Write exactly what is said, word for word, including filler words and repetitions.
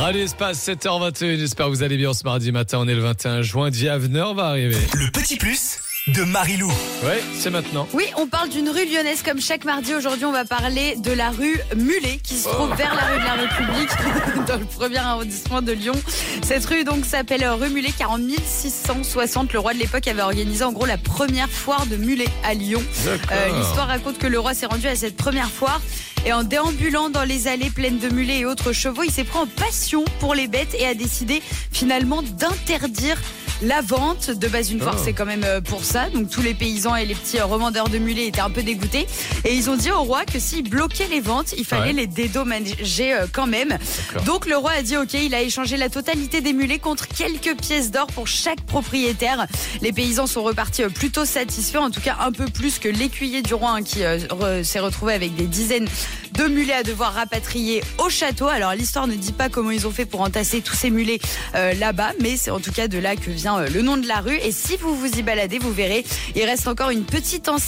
Radio Espace, sept heures vingt et un. J'espère que vous allez bien ce mardi matin. On est le vingt et un juin. Diaveneur va arriver. Le petit plus de Marilou. Ouais, c'est maintenant. Oui, on parle d'une rue lyonnaise comme chaque mardi. Aujourd'hui, on va parler de la rue Mulet qui se trouve oh. vers la rue de la République dans le premier arrondissement de Lyon. Cette rue donc s'appelle rue Mulet car en mille six cent soixante, le roi de l'époque avait organisé en gros la première foire de mulets à Lyon. Euh, l'histoire raconte que le roi s'est rendu à cette première foire et en déambulant dans les allées pleines de mulets et autres chevaux, il s'est pris en passion pour les bêtes et a décidé finalement d'interdire la vente. De base, une foire, oh. c'est quand même pour ça. Donc, tous les paysans et les petits revendeurs de mulets étaient un peu dégoûtés. Et ils ont dit au roi que s'ils bloquaient les ventes, il fallait ouais. les dédommager quand même. D'accord. Donc, le roi a dit OK, il a échangé la totalité des mulets contre quelques pièces d'or pour chaque propriétaire. Les paysans sont repartis plutôt satisfaits, en tout cas un peu plus que l'écuyer du roi hein, qui euh, re, s'est retrouvé avec des dizaines de mulets à devoir rapatrier au château. Alors, l'histoire ne dit pas comment ils ont fait pour entasser tous ces mulets euh, là-bas, mais c'est en tout cas de là que vient le nom de la rue. Et si vous vous y baladez, vous verrez, il reste encore une petite enseigne